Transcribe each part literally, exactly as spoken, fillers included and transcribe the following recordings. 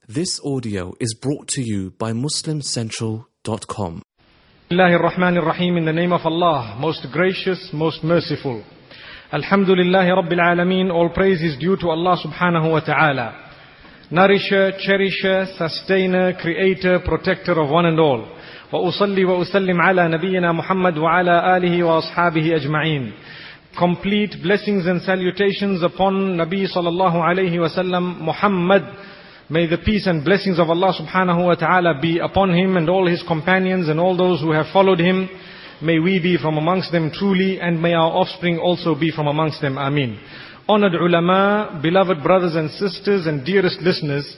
This audio is brought to you by Muslim Central dot com. Bismillahir Rahmanir Rahim. In the name of Allah, most gracious, most merciful. Alhamdulillahi Rabbil Alameen. All praise is due to Allah subhanahu wa ta'ala. Nourisher, cherisher, sustainer, creator, protector of one and all. Wa usalli wa usallim ala nabiyyina Muhammad wa ala alihi wa ashabihi ajma'een. Complete blessings and salutations upon Nabi sallallahu alayhi wa sallam Muhammad. May the peace and blessings of Allah subhanahu wa ta'ala be upon him and all his companions and all those who have followed him. May we be from amongst them truly, and may our offspring also be from amongst them. Ameen. Honored ulama, beloved brothers and sisters and dearest listeners,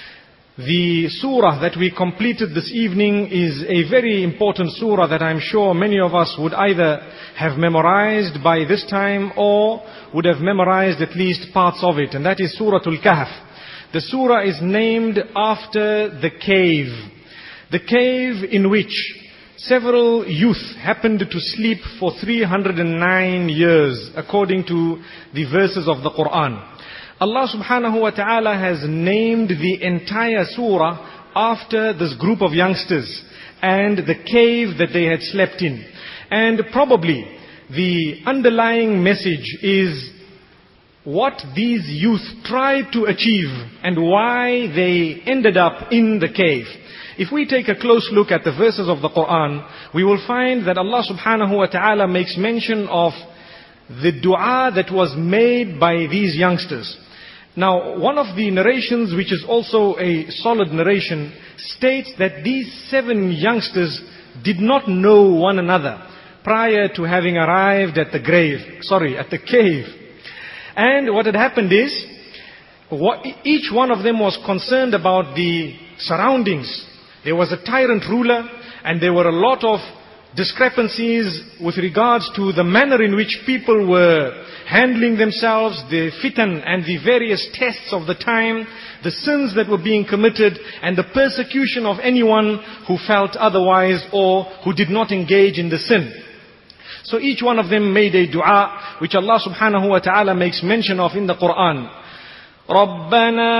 the surah that we completed this evening is a very important surah that I'm sure many of us would either have memorized by this time or would have memorized at least parts of it, and that is Suratul Kahf. The surah is named after the cave. The cave in which several youth happened to sleep for three hundred nine years, according to the verses of the Quran. Allah subhanahu wa ta'ala has named the entire surah after this group of youngsters and the cave that they had slept in. And probably the underlying message is what these youth tried to achieve and why they ended up in the cave. If we take a close look at the verses of the Quran, we will find that Allah subhanahu wa ta'ala makes mention of the dua that was made by these youngsters. Now, one of the narrations, which is also a solid narration, states that these seven youngsters did not know one another prior to having arrived at the grave, sorry, at the cave. And what had happened is, what, each one of them was concerned about the surroundings. There was a tyrant ruler, and there were a lot of discrepancies with regards to the manner in which people were handling themselves, the fitan and the various tests of the time, the sins that were being committed, and the persecution of anyone who felt otherwise or who did not engage in the sin. So each one of them made a dua, which Allah subhanahu wa ta'ala makes mention of in the Quran. رَبَّنَا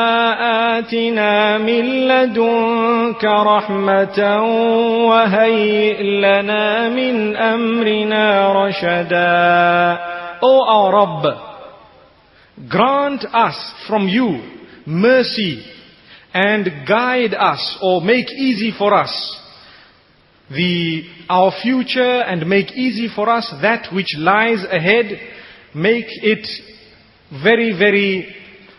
آتِنَا مِن لَدُنْكَ رَحْمَةً وَهَيِّئْ لَنَا مِنْ أَمْرِنَا رَشَدًا. O our Rabb, grant us from you mercy and guide us, or make easy for us the our future, and make easy for us that which lies ahead. Make it very, very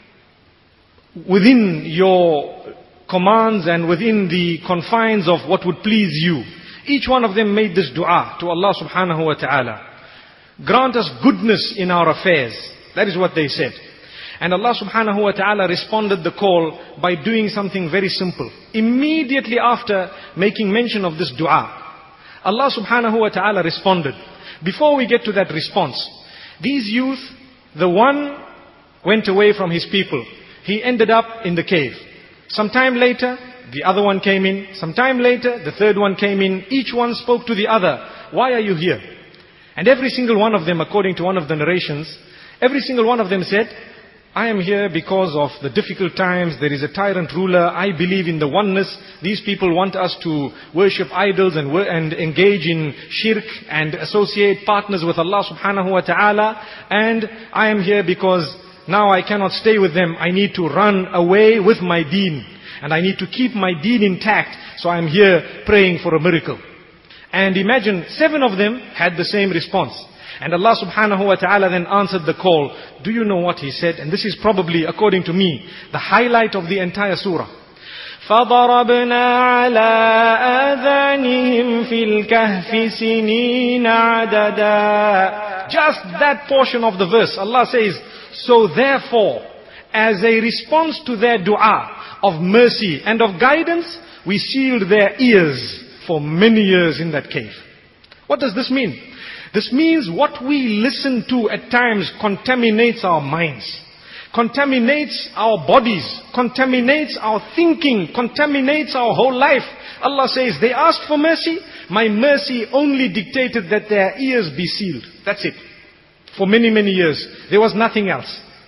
within your commands and within the confines of what would please you. Each one of them made this dua to Allah subhanahu wa ta'ala. Grant us goodness in our affairs. That is what they said. And Allah subhanahu wa ta'ala responded the call by doing something very simple. Immediately after making mention of this dua, Allah subhanahu wa ta'ala responded. Before we get to that response, these youth, the one went away from his people. He ended up in the cave. Sometime later, the other one came in. Sometime later, the third one came in. Each one spoke to the other. Why are you here? And every single one of them, according to one of the narrations, every single one of them said, I am here because of the difficult times. There is a tyrant ruler. I believe in the oneness. These people want us to worship idols and, and engage in shirk and associate partners with Allah subhanahu wa ta'ala. And I am here because now I cannot stay with them. I need to run away with my deen. And I need to keep my deen intact. So I am here praying for a miracle. And imagine, seven of them had the same response. And Allah subhanahu wa ta'ala then answered the call. Do you know what he said? And this is probably, according to me, the highlight of the entire surah. فَضَرَبْنَا عَلَىٰ آذَانِهِمْ فِي الْكَهْفِ سِنِينَ عَدَدًا. Just that portion of the verse, Allah says, so therefore, as a response to their dua of mercy and of guidance, we sealed their ears for many years in that cave. What does this mean? This means what we listen to at times contaminates our minds, contaminates our bodies, contaminates our thinking, contaminates our whole life. Allah says, they asked for mercy. My mercy only dictated that their ears be sealed. That's it. For many, many years. There was nothing else.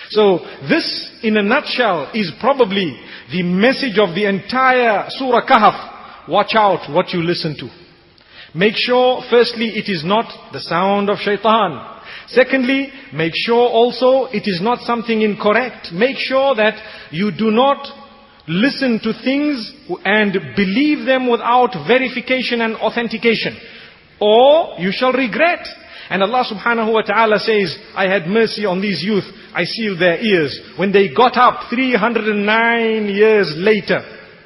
So this, in a nutshell, is probably the message of the entire Surah Kahf. Watch out what you listen to. Make sure, firstly, it is not the sound of shaitan. Secondly, make sure also it is not something incorrect. Make sure that you do not listen to things and believe them without verification and authentication, or you shall regret. And Allah subhanahu wa ta'ala says, I had mercy on these youth, I sealed their ears. When they got up three hundred nine years later,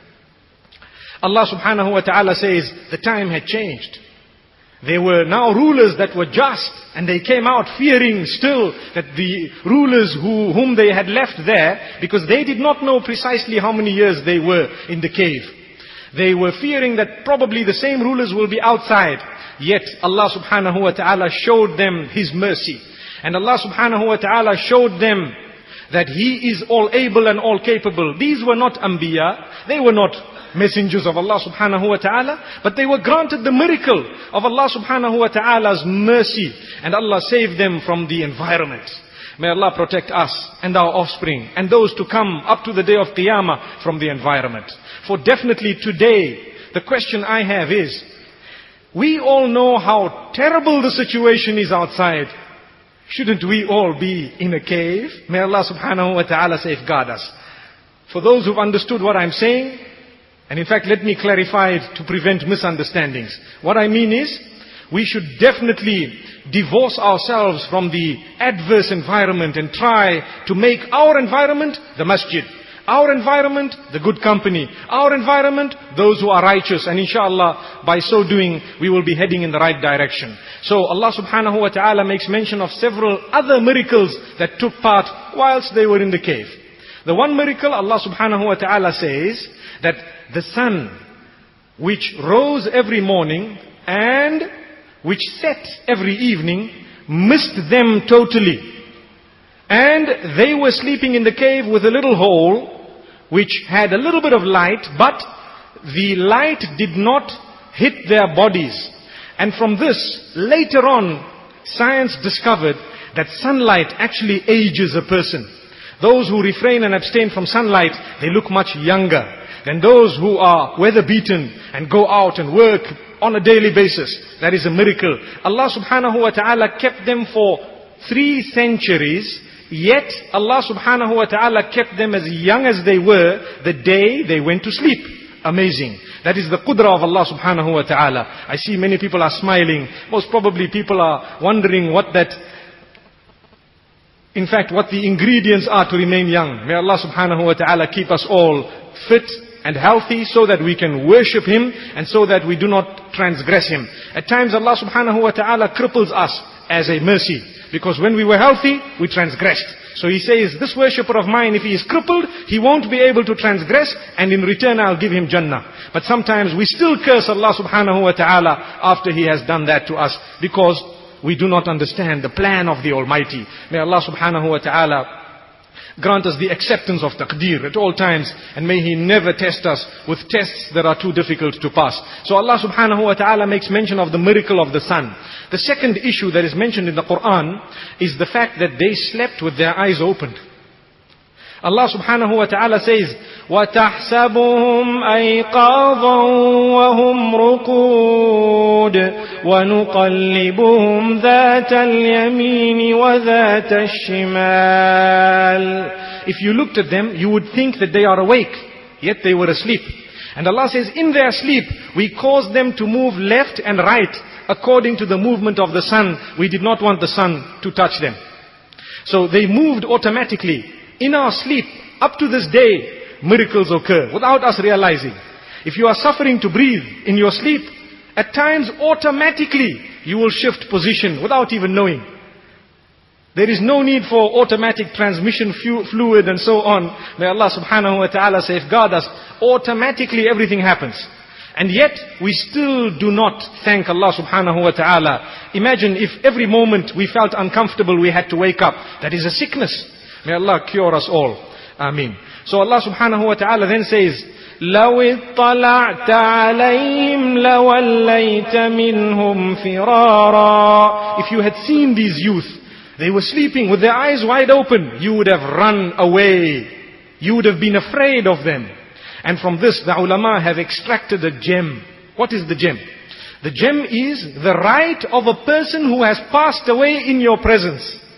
Allah subhanahu wa ta'ala says, the time had changed. There were now rulers that were just, and they came out fearing still that the rulers who, whom they had left there, because they did not know precisely how many years they were in the cave. They were fearing that probably the same rulers will be outside. Yet Allah subhanahu wa ta'ala showed them His mercy. And Allah subhanahu wa ta'ala showed them that He is all able and all capable. These were not Anbiya, they were not messengers of Allah subhanahu wa ta'ala, but they were granted the miracle of Allah subhanahu wa ta'ala's mercy, and Allah saved them from the environment. May Allah protect us and our offspring and those to come up to the day of Qiyamah from the environment. For definitely today, the question I have is, we all know how terrible the situation is outside. Shouldn't we all be in a cave? May Allah subhanahu wa ta'ala safeguard us. For those who've understood what I'm saying, and in fact, let me clarify it to prevent misunderstandings. What I mean is, we should definitely divorce ourselves from the adverse environment and try to make our environment the masjid. Our environment, the good company. Our environment, those who are righteous. And inshallah, by so doing, we will be heading in the right direction. So Allah subhanahu wa ta'ala makes mention of several other miracles that took part whilst they were in the cave. The one miracle, Allah subhanahu wa ta'ala says that the sun, which rose every morning and which set every evening, missed them totally. And they were sleeping in the cave with a little hole which had a little bit of light, but the light did not hit their bodies. And from this, later on, science discovered that sunlight actually ages a person. Those who refrain and abstain from sunlight, they look much younger than those who are weather-beaten and go out and work on a daily basis. That is a miracle. Allah subhanahu wa ta'ala kept them for three centuries, yet Allah subhanahu wa ta'ala kept them as young as they were the day they went to sleep. Amazing. That is the qudra of Allah subhanahu wa ta'ala. I see many people are smiling. Most probably people are wondering what that, in fact, what the ingredients are to remain young. May Allah subhanahu wa ta'ala keep us all fit and healthy so that we can worship Him and so that we do not transgress Him. At times Allah subhanahu wa ta'ala cripples us as a mercy, because when we were healthy, we transgressed. So He says, this worshipper of mine, if he is crippled, he won't be able to transgress, and in return I'll give him Jannah. But sometimes we still curse Allah subhanahu wa ta'ala after He has done that to us, because we do not understand the plan of the Almighty. May Allah subhanahu wa ta'ala grant us the acceptance of taqdeer at all times, and may He never test us with tests that are too difficult to pass. So Allah subhanahu wa ta'ala makes mention of the miracle of the sun. The second issue that is mentioned in the Quran is the fact that they slept with their eyes opened. Allah subhanahu wa ta'ala says, وَتَحْسَبُهُمْ أَيْقَاظًا وَهُمْ رُقُودٌ وَنُقَلِّبُهُمْ ذَاتَ الْيَمِينِ وَذَاتَ الشِّمَالِ. If you looked at them, you would think that they are awake, yet they were asleep. And Allah says, in their sleep, we caused them to move left and right according to the movement of the sun. We did not want the sun to touch them. So they moved automatically. In our sleep, up to this day, miracles occur without us realizing. If you are suffering to breathe in your sleep, at times automatically you will shift position without even knowing. There is no need for automatic transmission fluid and so on. May Allah subhanahu wa ta'ala safeguard us. Automatically everything happens. And yet we still do not thank Allah subhanahu wa ta'ala. Imagine if every moment we felt uncomfortable, we had to wake up. That is a sickness. May Allah cure us all. Ameen. So Allah subhanahu wa ta'ala then says, لَوْ اطَّلَعْتَ عَلَيْهِمْ لَوَلَّيْتَ مِنْهُمْ فِرَارًا. If you had seen these youth, They were sleeping with their eyes wide open. You would have run away. You would have been afraid of them. And from this, the ulama have extracted a gem. What is the gem? The gem is the right of a person who has passed away in your presence.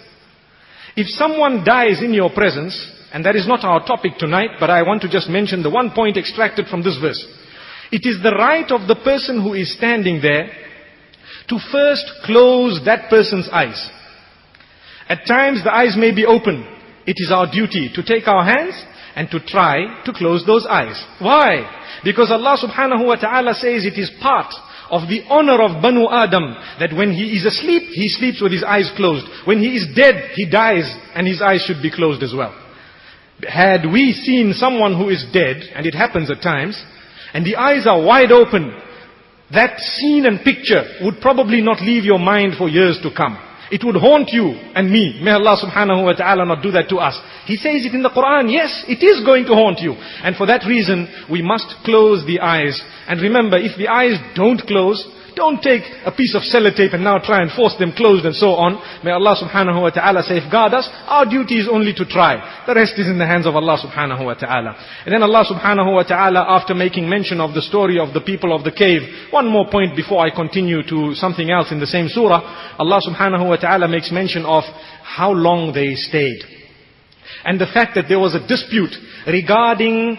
If someone dies in your presence, and that is not our topic tonight, but I want to just mention the one point extracted from this verse. It is the right of the person who is standing there to first close that person's eyes. At times the eyes may be open. It is our duty to take our hands and to try to close those eyes. Why? Because Allah subhanahu wa ta'ala says it is part of the honor of Banu Adam that when he is asleep, he sleeps with his eyes closed. When he is dead, he dies and his eyes should be closed as well. Had we seen someone who is dead, and it happens at times, and the eyes are wide open, that scene and picture would probably not leave your mind for years to come. It would haunt you and me. May Allah subhanahu wa ta'ala not do that to us. He says it in the Quran. Yes, it is going to haunt you. And for that reason, we must close the eyes. And remember, if the eyes don't close, don't take a piece of sellotape and now try and force them closed and so on. May Allah subhanahu wa ta'ala safeguard us. Our duty is only to try. The rest is in the hands of Allah subhanahu wa ta'ala. And then Allah subhanahu wa ta'ala, after making mention of the story of the people of the cave, one more point before I continue to something else in the same surah. Allah subhanahu wa ta'ala makes mention of how long they stayed. And the fact that there was a dispute regarding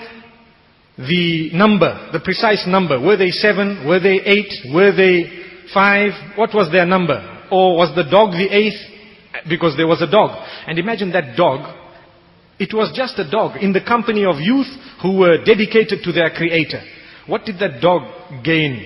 the number, the precise number. Were they seven? Were they eight? Were they five? What was their number? Or was the dog the eighth? Because there was a dog. And imagine that dog. It was just a dog in the company of youth who were dedicated to their creator. What did that dog gain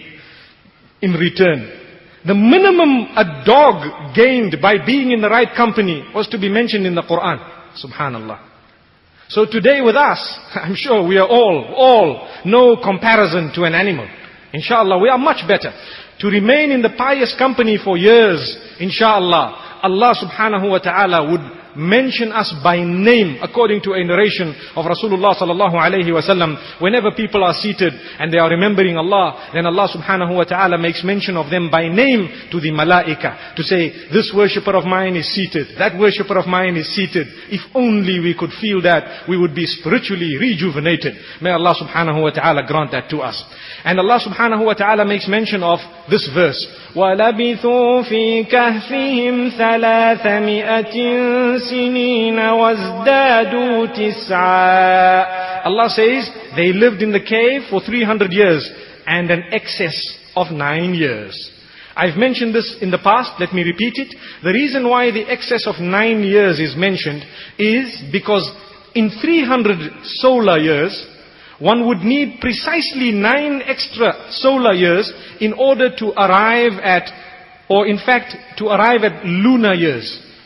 in return? The minimum a dog gained by being in the right company was to be mentioned in the Quran. Subhanallah. So today with us, I'm sure we are all, all no comparison to an animal. Inshallah, we are much better. To remain in the pious company for years, inshallah, Allah subhanahu wa ta'ala would mention us by name according to a narration of Rasulullah sallallahu alayhi wa sallam. Whenever people are seated and they are remembering Allah, then Allah subhanahu wa ta'ala makes mention of them by name to the malaika. To say, this worshipper of mine is seated, that worshipper of mine is seated. If only we could feel that, we would be spiritually rejuvenated. May Allah subhanahu wa ta'ala grant that to us. And Allah subhanahu wa ta'ala makes mention of this verse. وَلَبِثُوا فِي كَهْفِهِمْ ثَلَاثَمِائَةٍ سِنِينَ وَازْدَادُوا تِسْعًا. Allah says, they lived in the cave for three hundred years and an excess of nine years. I've mentioned this in the past, let me repeat it. The reason why the excess of nine years is mentioned is because in three hundred solar years, one would need precisely nine extra solar years in order to arrive at, or in fact, to arrive at lunar years.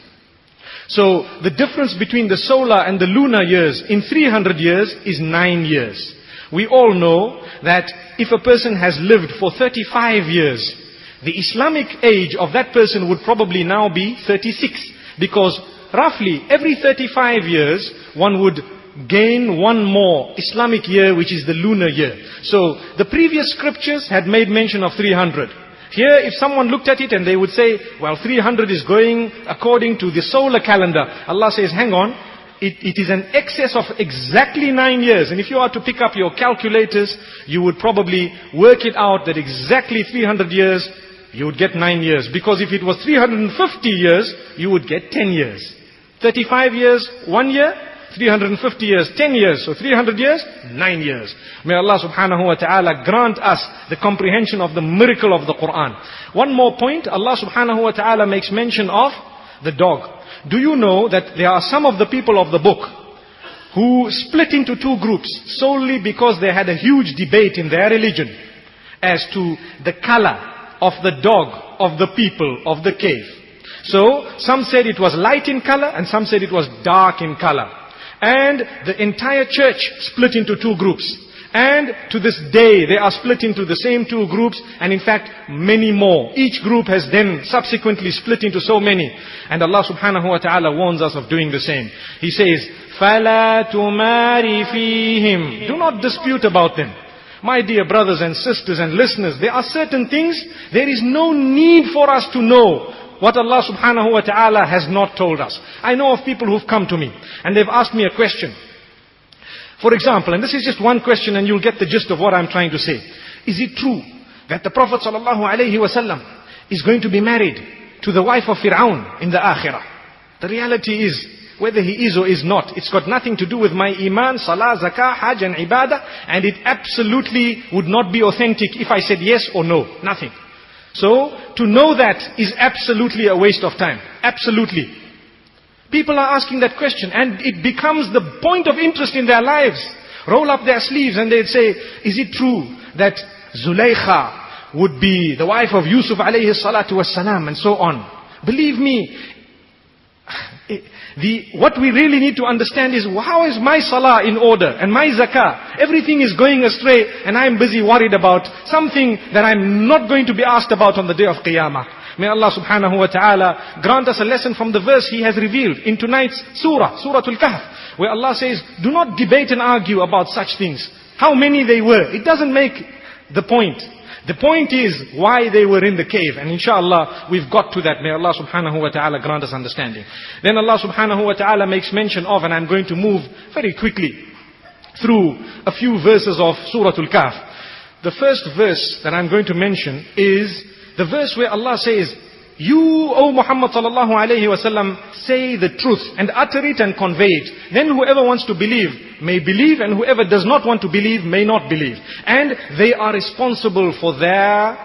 So, the difference between the solar and the lunar years in three hundred years is nine years. We all know that if a person has lived for thirty-five years, the Islamic age of that person would probably now be thirty-six. Because roughly every thirty-five years, one would gain one more Islamic year, which is the lunar year. So, the previous scriptures had made mention of three hundred. Here, if someone looked at it and they would say, well, three hundred is going according to the solar calendar. Allah says, hang on, it, it is an excess of exactly nine years. And if you are to pick up your calculators, you would probably work it out that exactly three hundred years, you would get nine years. Because if it was three hundred fifty years, you would get ten years. thirty-five years, one year. three hundred fifty years, ten years. So three hundred years, nine years. May Allah subhanahu wa ta'ala grant us the comprehension of the miracle of the Quran. One more point, Allah subhanahu wa ta'ala makes mention of the dog. Do you know that there are some of the people of the book who split into two groups solely because they had a huge debate in their religion as to the color of the dog of the people of the cave. So, some said it was light in color and some said it was dark in color. And the entire church split into two groups. And to this day, they are split into the same two groups, and in fact, many more. Each group has then subsequently split into so many. And Allah subhanahu wa ta'ala warns us of doing the same. He says, فَلَا تُمَارِ فِيهِمْ. Do not dispute about them. My dear brothers and sisters and listeners, there are certain things, there is no need for us to know what Allah subhanahu wa ta'ala has not told us. I know of people who've come to me and they've asked me a question. For example, and this is just one question and you'll get the gist of what I'm trying to say. Is it true that the Prophet sallallahu alaihi wasallam is going to be married to the wife of Fir'aun in the Akhirah? The reality is, whether he is or is not, it's got nothing to do with my iman, salah, zakah, hajj and ibadah, and it absolutely would not be authentic if I said yes or no. Nothing. So, to know that is absolutely a waste of time. Absolutely. People are asking that question and it becomes the point of interest in their lives. Roll up their sleeves and they'd say, is it true that Zulaykha would be the wife of Yusuf alayhi salatu wassalam and so on? Believe me, the, what we really need to understand is, how is my salah in order and my zakah? Everything is going astray and I'm busy worried about something that I'm not going to be asked about on the day of Qiyamah. May Allah subhanahu wa ta'ala grant us a lesson from the verse He has revealed in tonight's surah, Surah Al-Kahf, where Allah says, do not debate and argue about such things. How many they were, it doesn't make the point. The point is why they were in the cave. And inshallah, we've got to that. May Allah subhanahu wa ta'ala grant us understanding. Then Allah subhanahu wa ta'ala makes mention of, and I'm going to move very quickly through a few verses of Surah Al-Kahf. The first verse that I'm going to mention is the verse where Allah says, you, O Muhammad sallallahu alayhi wa sallam, say the truth and utter it and convey it. Then whoever wants to believe may believe, and whoever does not want to believe may not believe. And they are responsible for their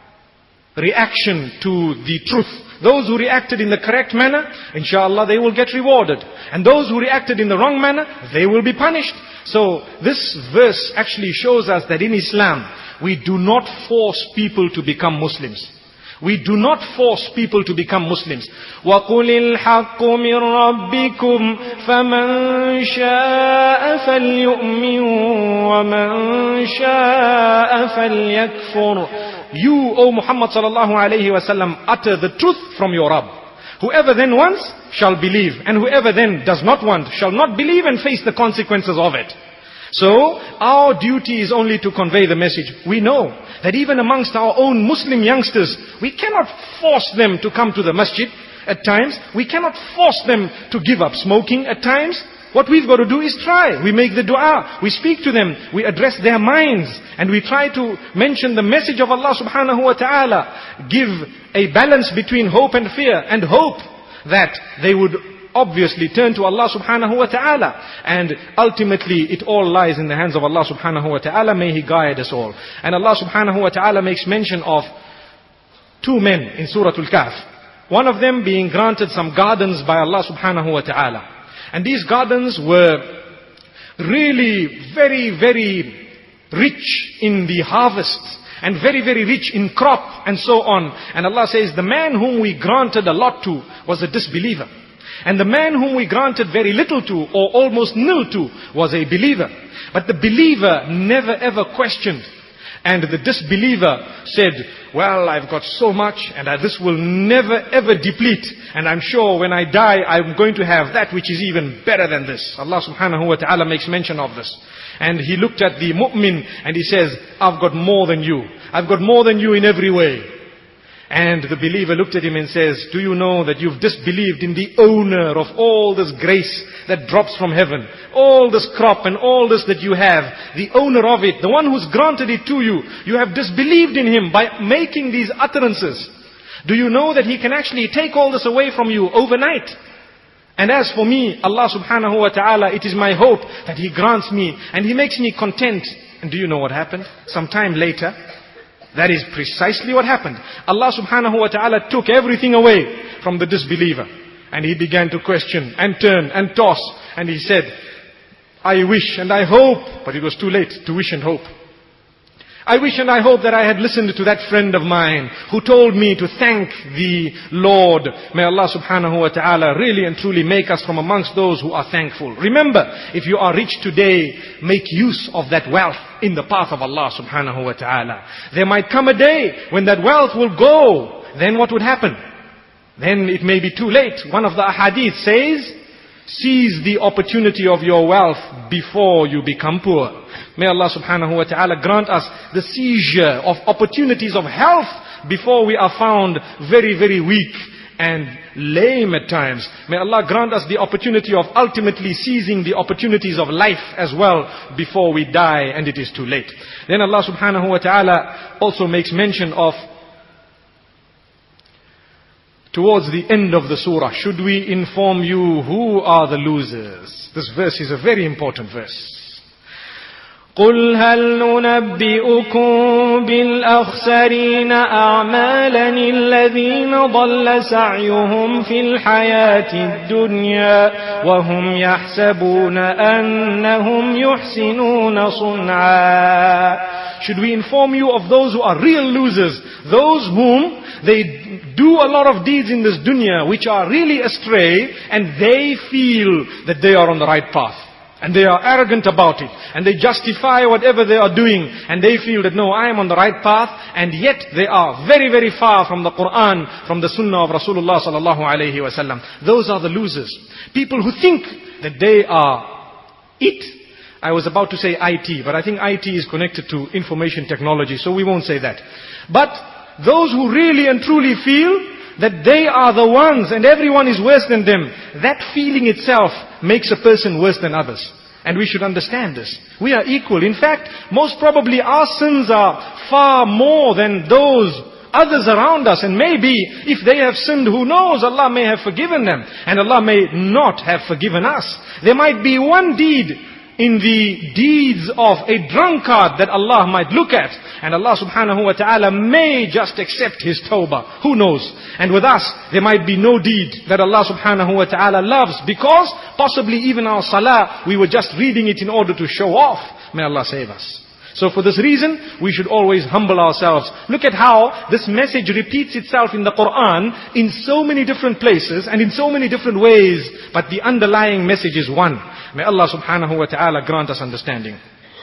reaction to the truth. Those who reacted in the correct manner, inshallah, they will get rewarded. And those who reacted in the wrong manner, they will be punished. So this verse actually shows us that in Islam, we do not force people to become Muslims. We do not force people to become Muslims. وَقُلِ الْحَقُّ مِنْ رَبِّكُمْ فَمَنْ شَاءَ فَلْيُؤْمِنْ وَمَنْ شَاءَ فَلْيَكْفُرْ. You, O Muhammad sallallahu alayhi wa sallam, utter the truth from your Rabb. Whoever then wants shall believe, and whoever then does not want shall not believe and face the consequences of it. So, our duty is only to convey the message. We know that even amongst our own Muslim youngsters, we cannot force them to come to the masjid at times. We cannot force them to give up smoking at times. What we've got to do is try. We make the dua. We speak to them. We address their minds. And we try to mention the message of Allah subhanahu wa ta'ala. Give a balance between hope and fear. And hope that they would obviously turn to Allah subhanahu wa ta'ala. And ultimately it all lies in the hands of Allah subhanahu wa ta'ala. May He guide us all. And Allah subhanahu wa ta'ala makes mention of two men in Surah Al-Kahf. One of them being granted some gardens by Allah subhanahu wa ta'ala. And these gardens were really very, very rich in the harvests. And very, very rich in crop and so on. And Allah says, the man whom we granted a lot to was a disbeliever. And the man whom we granted very little to, or almost nil to, was a believer. But the believer never ever questioned. And the disbeliever said, well, I've got so much and this will never ever deplete. And I'm sure when I die, I'm going to have that which is even better than this. Allah subhanahu wa ta'ala makes mention of this. And he looked at the mu'min and he says, I've got more than you. I've got more than you in every way. And the believer looked at him and says, do you know that you've disbelieved in the owner of all this grace that drops from heaven? All this crop and all this that you have, the owner of it, the one who's granted it to you, you have disbelieved in him by making these utterances. Do you know that he can actually take all this away from you overnight? And as for me, Allah subhanahu wa ta'ala, it is my hope that He grants me and He makes me content. And do you know what happened? Sometime later, that is precisely what happened. Allah subhanahu wa ta'ala took everything away from the disbeliever. And he began to question and turn and toss. And he said, I wish and I hope, but it was too late to wish and hope. I wish and I hope that I had listened to that friend of mine who told me to thank the Lord. May Allah subhanahu wa ta'ala really and truly make us from amongst those who are thankful. Remember, if you are rich today, make use of that wealth in the path of Allah subhanahu wa ta'ala. There might come a day when that wealth will go. Then what would happen? Then it may be too late. One of the ahadith says, seize the opportunity of your wealth before you become poor. May Allah subhanahu wa ta'ala grant us the seizure of opportunities of health before we are found very, very weak and lame at times. May Allah grant us the opportunity of ultimately seizing the opportunities of life as well before we die and it is too late. Then Allah subhanahu wa ta'ala also makes mention of, towards the end of the surah, should we inform you who are the losers? This verse is a very important verse. قل هل ننبئكم بالأخسرين أعمالا الذين ضل سعيهم في الحياة الدنيا وهم يحسبون أنهم يحسنون صنعا. Should we inform you of those who are real losers, those whom they do a lot of deeds in this dunya which are really astray, and they feel that they are on the right path? And they are arrogant about it. And they justify whatever they are doing. And they feel that, no, I am on the right path. And yet they are very, very far from the Quran, from the Sunnah of Rasulullah sallallahu alayhi wa sallam. Those are the losers. People who think that they are it. I was about to say I T, but I think I T is connected to information technology, so we won't say that. But those who really and truly feel that they are the ones and everyone is worse than them, that feeling itself makes a person worse than others. And we should understand this. We are equal. In fact, most probably our sins are far more than those others around us. And maybe if they have sinned, who knows, Allah may have forgiven them. And Allah may not have forgiven us. There might be one deed in the deeds of a drunkard that Allah might look at, and Allah subhanahu wa ta'ala may just accept his tawbah. Who knows? And with us, there might be no deed that Allah subhanahu wa ta'ala loves, because possibly even our salah, we were just reading it in order to show off. May Allah save us. So for this reason, we should always humble ourselves. Look at how this message repeats itself in the Quran in so many different places and in so many different ways, but the underlying message is one. May Allah subhanahu wa ta'ala grant us understanding.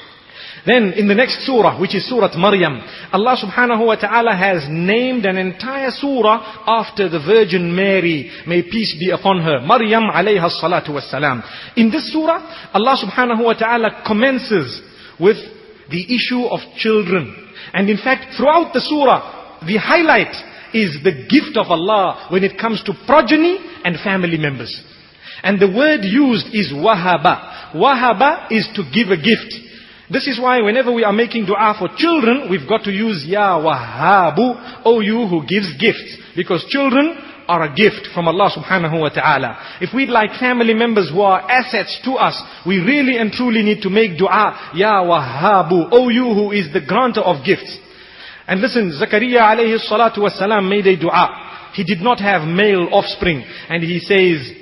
Then in the next surah, which is Surah Maryam, Allah subhanahu wa ta'ala has named an entire surah after the Virgin Mary, may peace be upon her, Maryam alayha salatu wassalam. In this surah, Allah subhanahu wa ta'ala commences with the issue of children. And in fact, throughout the surah, the highlight is the gift of Allah when it comes to progeny and family members. And the word used is wahaba. Wahaba is to give a gift. This is why whenever we are making dua for children, we've got to use Ya Wahabu, O you who gives gifts. Because children are a gift from Allah subhanahu wa ta'ala. If we'd like family members who are assets to us, we really and truly need to make dua, Ya Wahabu, O you who is the granter of gifts. And listen, Zakaria alayhi salatu wasalam made a dua. He did not have male offspring. And he says,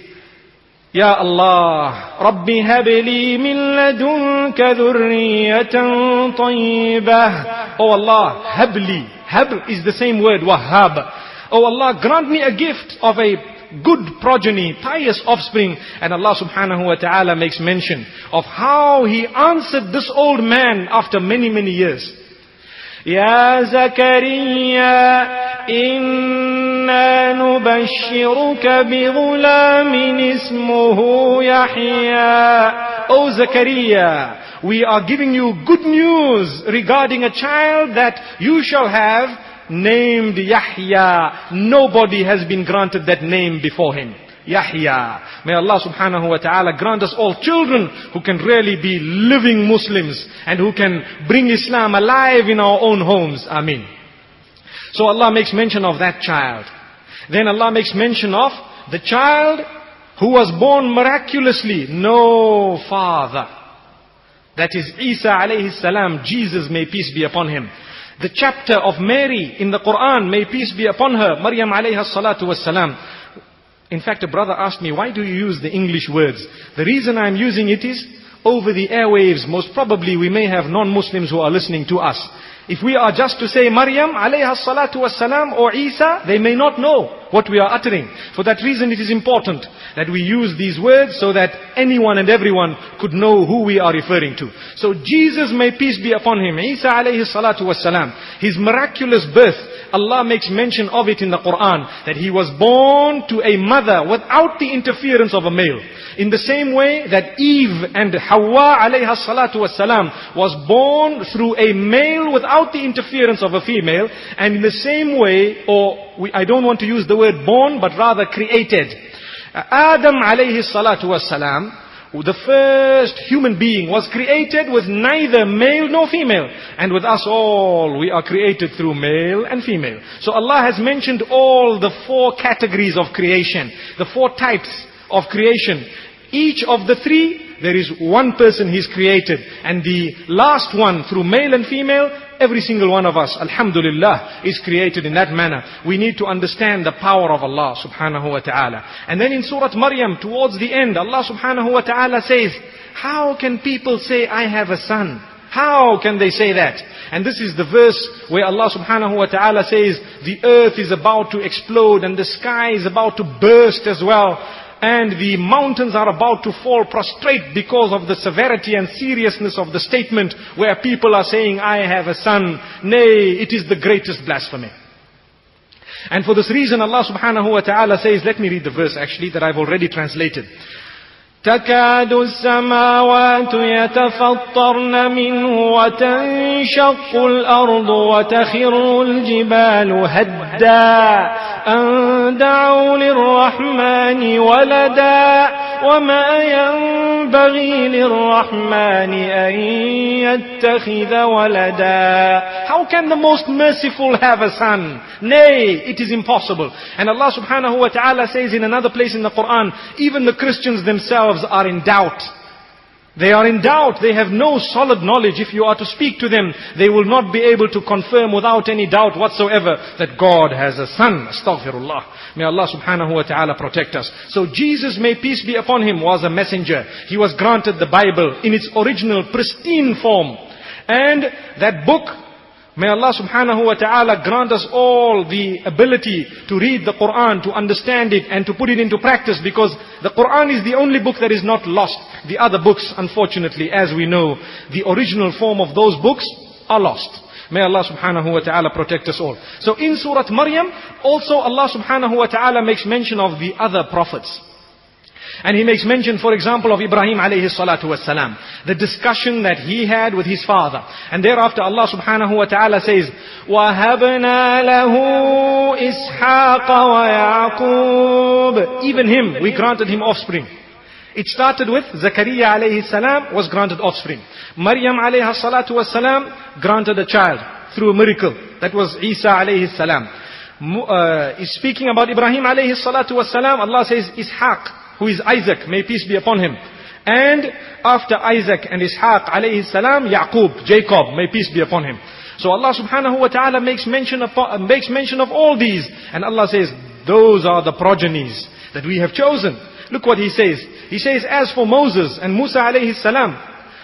Ya Allah, Rabbi habli min ladunka dhurriyatan tayyibah. Oh Allah, habli. Hab is the same word, wahhab. Oh Allah, grant me a gift of a good progeny, pious offspring. And Allah subhanahu wa ta'ala makes mention of how He answered this old man after many, many years. Ya Zakariya, inna nubashshiruka bi ghulamin ismuhu Yahya. O Zakariya, we are giving you good news regarding a child that you shall have, named Yahya. Nobody has been granted that name before him. Yahya. May Allah subhanahu wa ta'ala grant us all children who can really be living Muslims and who can bring Islam alive in our own homes. Ameen. So Allah makes mention of that child. Then Allah makes mention of the child who was born miraculously, no father. That is Isa alayhi salam, Jesus, may peace be upon him. The chapter of Mary in the Quran, may peace be upon her, Maryam alayha salatu wassalam. In fact, a brother asked me, why do you use the English words? The reason I'm using it is, over the airwaves, most probably we may have non-Muslims who are listening to us. If we are just to say Maryam alayha salatu wassalam or Isa, they may not know what we are uttering. For that reason it is important that we use these words so that anyone and everyone could know who we are referring to. So Jesus, may peace be upon him, Isa alayhi salatu wassalam, his miraculous birth, Allah makes mention of it in the Quran, that he was born to a mother without the interference of a male. In the same way that Eve and Hawa alayha salatu wassalam was born through a male without the interference of a female, and in the same way, or we, I don't want to use the word born, but rather created. Adam alayhi salatu wassalam, the first human being, was created with neither male nor female. And with us all, we are created through male and female. So Allah has mentioned all the four categories of creation, the four types of creation. Each of the three, there is one person He's created. And the last one, through male and female, every single one of us, alhamdulillah, is created in that manner. We need to understand the power of Allah subhanahu wa ta'ala. And then in Surah Maryam, towards the end, Allah subhanahu wa ta'ala says, how can people say, I have a son? How can they say that? And this is the verse where Allah subhanahu wa ta'ala says, the earth is about to explode and the sky is about to burst as well. And the mountains are about to fall prostrate because of the severity and seriousness of the statement, where people are saying, I have a son. Nay, it is the greatest blasphemy. And for this reason, Allah subhanahu wa ta'ala says, let me read the verse actually that I've already translated. تكاد السماوات يتفطرن منه وتنشق الأرض وتخر الجبال هدا أن دعوا للرحمن ولدا وما ينبغي للرحمن أن يتخذ ولدا. How can the most merciful have a son? Nay, it is impossible. And Allah subhanahu wa ta'ala says in another place in the Quran, even the Christians themselves are in doubt. They are in doubt. They have no solid knowledge. If you are to speak to them, they will not be able to confirm without any doubt whatsoever that God has a son. Astaghfirullah. May Allah subhanahu wa ta'ala protect us. So Jesus, may peace be upon Him, was a messenger. He was granted the Bible in its original pristine form. And that book, may Allah subhanahu wa ta'ala grant us all the ability to read the Quran, to understand it and to put it into practice, because the Quran is the only book that is not lost. The other books, unfortunately, as we know, the original form of those books are lost. May Allah subhanahu wa ta'ala protect us all. So in Surah Maryam, also Allah subhanahu wa ta'ala makes mention of the other prophets. And He makes mention, for example, of Ibrahim alayhi salatu wassalam, the discussion that he had with his father. And thereafter Allah subhanahu wa ta'ala says, وَهَبْنَا لَهُ إِسْحَاقَ وَيَعْقُوبَ. Even him, we granted him offspring. It started with Zakaria alayhi salam was granted offspring. Maryam alayhi salatu wassalam granted a child through a miracle. That was Isa alayhi salam. Uh, is speaking about Ibrahim alayhi salatu wassalam, Allah says Ishaq, who is Isaac, may peace be upon him. And after Isaac and Ishaq alayhi salam, Yaqub, Jacob, may peace be upon him. So Allah subhanahu wa ta'ala makes mention of, uh, makes mention of all these. And Allah says, those are the progenies that we have chosen. Look what He says. He says, as for Moses and Musa alayhi salam,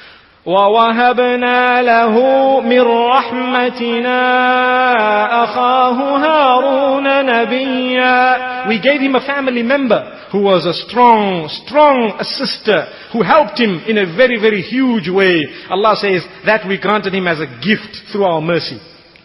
وَوَهَبْنَا لَهُ مِنْ رَحْمَتِنَا أَخَاهُ هَارُونَ نَبِيًّا. We gave him a family member who was a strong, strong assister, who helped him in a very, very huge way. Allah says that we granted him as a gift through our mercy.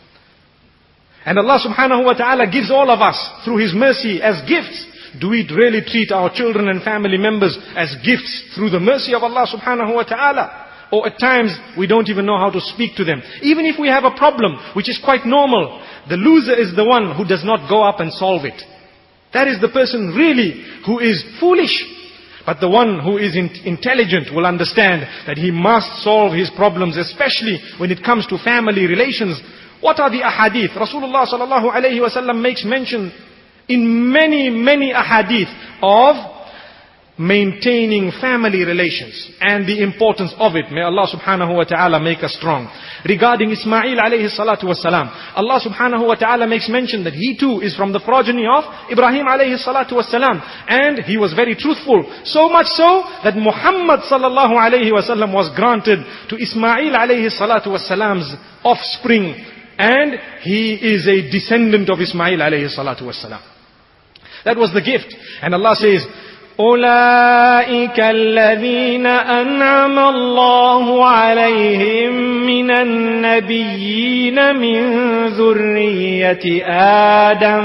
And Allah subhanahu wa ta'ala gives all of us through His mercy as gifts. Do we really treat our children and family members as gifts through the mercy of Allah subhanahu wa ta'ala? Or at times, we don't even know how to speak to them. Even if we have a problem, which is quite normal, the loser is the one who does not go up and solve it. That is the person really who is foolish. But the one who is in intelligent will understand that he must solve his problems, especially when it comes to family relations. What are the ahadith? Rasulullah sallallahu alayhi wa sallam makes mention in many, many ahadith of maintaining family relations and the importance of it. May Allah subhanahu wa ta'ala make us strong. Regarding Ismail alayhi salatu wasalam, Allah subhanahu wa ta'ala makes mention that he too is from the progeny of Ibrahim alayhi salatu wasalam, and he was very truthful. So much so that Muhammad sallallahu alayhi wasallam was granted to Ismail alayhi salatu wasalam's offspring, and he is a descendant of Ismail alayhi salatu wasalam. That was the gift. And Allah says, أولئك الذين أنعم الله عليهم من النبيين من ذرية آدم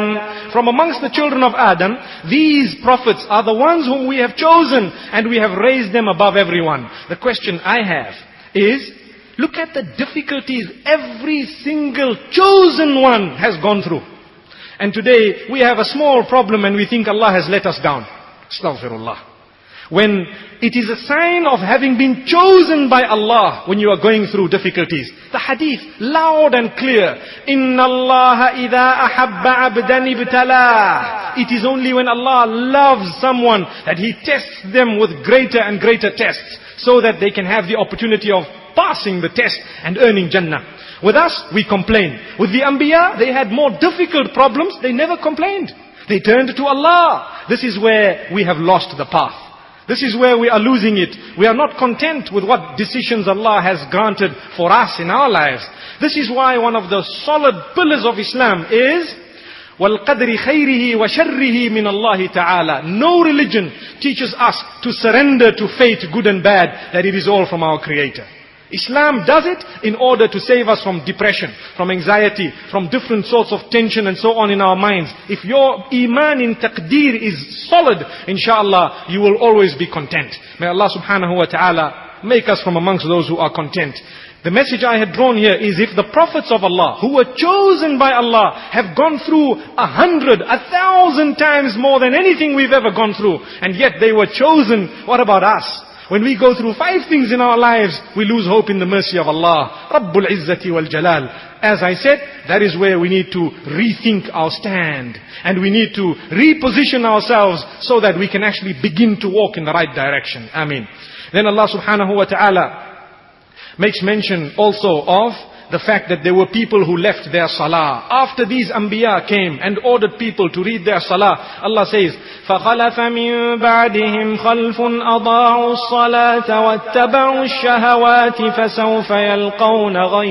from amongst the children of Adam, these prophets are the ones whom we have chosen and we have raised them above everyone. The question I have is, look at the difficulties every single chosen one has gone through. And today we have a small problem and we think Allah has let us down. Astaghfirullah. When it is a sign of having been chosen by Allah when you are going through difficulties. The hadith, loud and clear. Inna Allah idha ahabba abdan ibtalah. It is only when Allah loves someone that He tests them with greater and greater tests, so that they can have the opportunity of passing the test and earning Jannah. With us, we complain. With the Anbiya, they had more difficult problems. They never complained. They turned to Allah. This is where we have lost the path. This is where we are losing it. We are not content with what decisions Allah has granted for us in our lives. This is why one of the solid pillars of Islam is وَالْقَدْرِ خَيْرِهِ وَشَرِّهِ مِنَ اللَّهِ تَعَالَى. No religion teaches us to surrender to fate, good and bad, that it is all from our Creator. Islam does it in order to save us from depression, from anxiety, from different sorts of tension and so on in our minds. If your iman in taqdeer is solid, inshallah, you will always be content. May Allah subhanahu wa ta'ala make us from amongst those who are content. The message I had drawn here is, if the prophets of Allah, who were chosen by Allah, have gone through a hundred, a thousand times more than anything we've ever gone through, and yet they were chosen, what about us? When we go through five things in our lives, we lose hope in the mercy of Allah. Rabbul Izzati wal Jalal. As I said, that is where we need to rethink our stand. And we need to reposition ourselves so that we can actually begin to walk in the right direction. Ameen. Then Allah subhanahu wa ta'ala makes mention also of the fact that there were people who left their salah. After these Anbiya came and ordered people to read their salah, Allah says, فَخَلَفَ مِن بَعْدِهِمْ خَلْفٌ أَضَاعُوا الصَّلَاةَ وَاتَّبَعُوا الشَّهَوَاتِ فَسَوْفَ يَلْقَوْنَ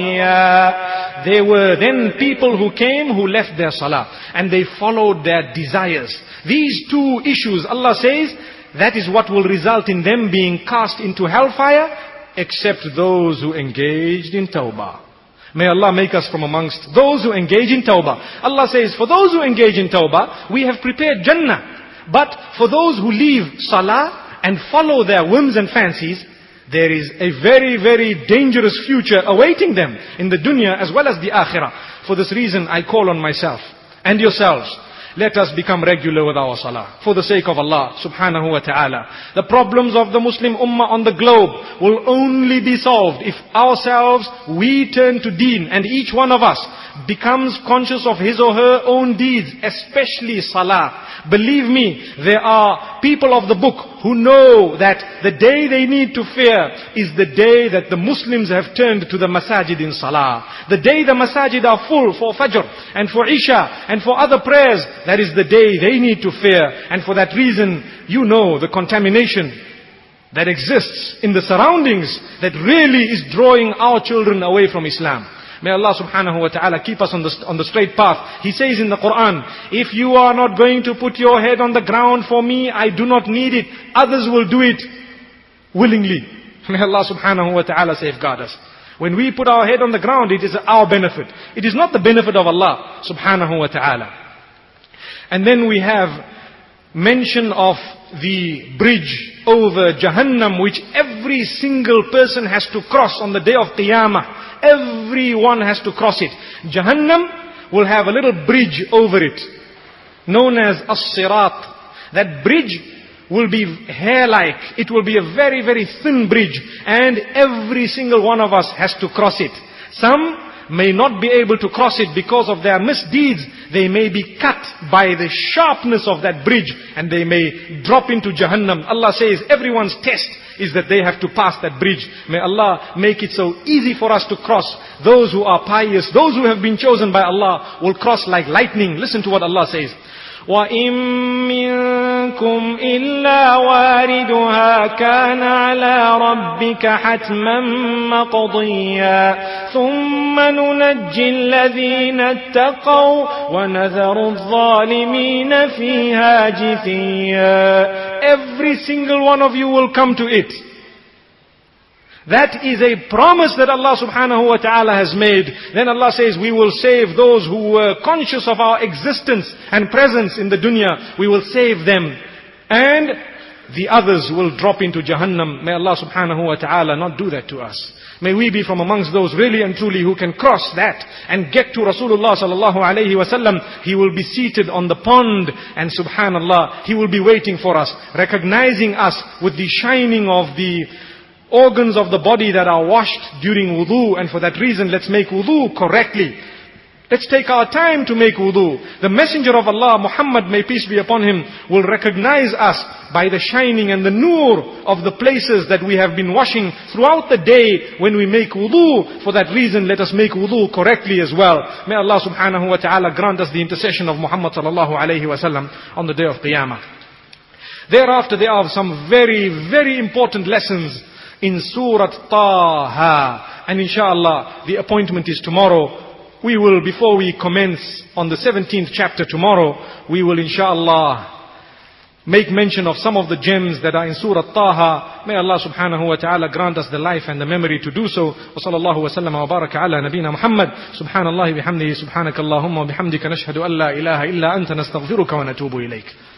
غَيًّا. There were then people who came who left their salah and they followed their desires. These two issues, Allah says, that is what will result in them being cast into hellfire, except those who engaged in tawbah. May Allah make us from amongst those who engage in tawbah. Allah says, for those who engage in tawbah, we have prepared Jannah. But for those who leave salah and follow their whims and fancies, there is a very, very dangerous future awaiting them in the dunya as well as the akhirah. For this reason, I call on myself and yourselves, let us become regular with our salah. For the sake of Allah subhanahu wa ta'ala. The problems of the Muslim ummah on the globe will only be solved if ourselves, we turn to deen, and each one of us becomes conscious of his or her own deeds, especially salah. Believe me, there are people of the book who know that the day they need to fear is the day that the Muslims have turned to the masajid in salah. The day the masajid are full for Fajr and for Isha and for other prayers, that is the day they need to fear. And for that reason, you know the contamination that exists in the surroundings that really is drawing our children away from Islam. May Allah subhanahu wa ta'ala keep us on the, on the straight path. He says in the Quran, if you are not going to put your head on the ground for me, I do not need it. Others will do it willingly. May Allah subhanahu wa ta'ala safeguard us. When we put our head on the ground, it is our benefit. It is not the benefit of Allah subhanahu wa ta'ala. And then we have mention of the bridge over Jahannam, which every single person has to cross on the day of Qiyamah. Everyone has to cross it. Jahannam will have a little bridge over it, known as As-Sirat. That bridge will be hair-like. It will be a very, very thin bridge. And every single one of us has to cross it. Some may not be able to cross it because of their misdeeds. They may be cut by the sharpness of that bridge and they may drop into Jahannam. Allah says everyone's test is that they have to pass that bridge. May Allah make it so easy for us to cross. Those who are pious, those who have been chosen by Allah will cross like lightning. Listen to what Allah says. وَإِن مِّنكُمْ إِلَّا وَارِدُهَا كَانَ عَلَى رَبِّكَ حَتْمًا مَّقْضِيًّا ثُمَّ نُنَجِّي الَّذِينَ اتَّقَوْا وَنَذَرُ الظَّالِمِينَ فِيهَا جِثِيًّا. Every single one of you will come to it. That is a promise that Allah subhanahu wa ta'ala has made. Then Allah says, we will save those who were conscious of our existence and presence in the dunya. We will save them. And the others will drop into Jahannam. May Allah subhanahu wa ta'ala not do that to us. May we be from amongst those really and truly who can cross that and get to Rasulullah sallallahu alayhi wa sallam. He will be seated on the pond and subhanallah, He will be waiting for us, recognizing us with the shining of the organs of the body that are washed during wudu. And for that reason, let's make wudu correctly. Let's take our time to make wudu. The Messenger of Allah, Muhammad, may peace be upon him, will recognize us by the shining and the nur of the places that we have been washing throughout the day when we make wudu. For that reason, let us make wudu correctly as well. May Allah subhanahu wa ta'ala grant us the intercession of Muhammad sallallahu alayhi wa sallam on the day of Qiyamah. Thereafter, there are some very, very important lessons in Surah Taha. And inshallah, the appointment is tomorrow. We will, before we commence on the seventeenth chapter tomorrow, we will inshallah make mention of some of the gems that are in Surah Taha. May Allah subhanahu wa ta'ala grant us the life and the memory to do so. Wa sallallahu wa sallam wa baraka ala nabina Muhammad. Subhanallahi bihamdihi, subhanakallahumma wa bihamdika nashhadu an la ilaha illa anta nastaghfiruka wa natubu ilayk.